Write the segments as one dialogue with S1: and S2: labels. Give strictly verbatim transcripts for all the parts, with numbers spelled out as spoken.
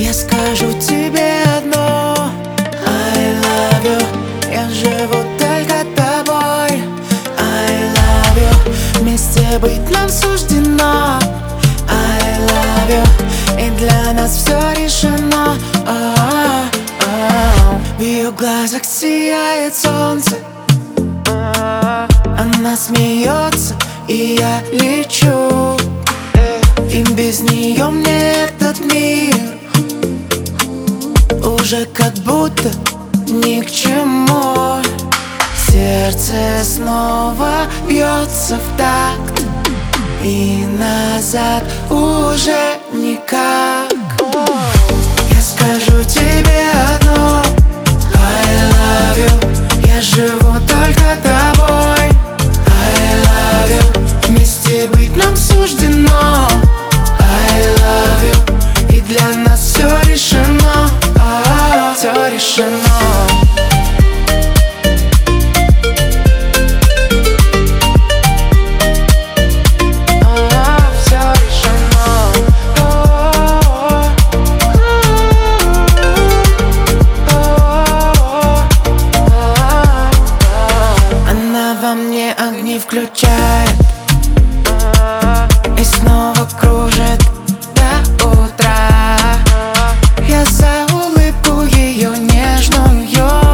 S1: Я скажу тебе одно: I love you. Я живу только тобой. I love you. Вместе быть нам суждено. I love you. И для нас все решено. Oh, oh, oh. В ее глазах сияет солнце. Она смеется, и я лечу. И без нее мне этот мир уже как будто ни к чему. Сердце снова бьется в такт, и назад уже никак. Я скажу тебе одно: I love you. Я живу только тобой. I love you. Вместе быть нам суждено. I love you. И для нас все решено. Oh, все решено. Во мне огни включает и снова кружит до утра. Я за улыбку ее нежную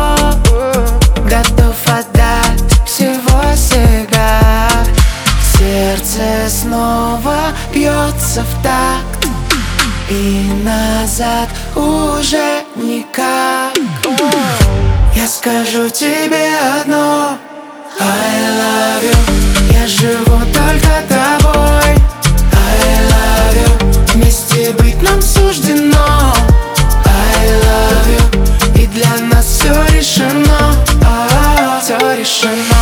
S1: готов отдать всего себя. Сердце снова бьется в такт, и назад уже никак. Я скажу тебе одно: I love you. Я живу только тобой. I love you. Вместе быть нам суждено. I love you. И для нас все решено. Oh, все решено.